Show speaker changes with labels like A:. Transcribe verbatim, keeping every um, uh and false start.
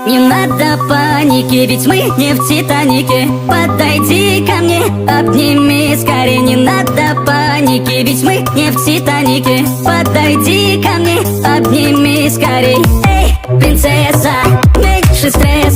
A: Не надо паники, ведь мы не в Титанике. Подойди ко мне, обними скорее. Не надо паники, ведь мы не в Титанике. Подойди ко мне, обними скорей. Эй, принцесса, меньше стресса.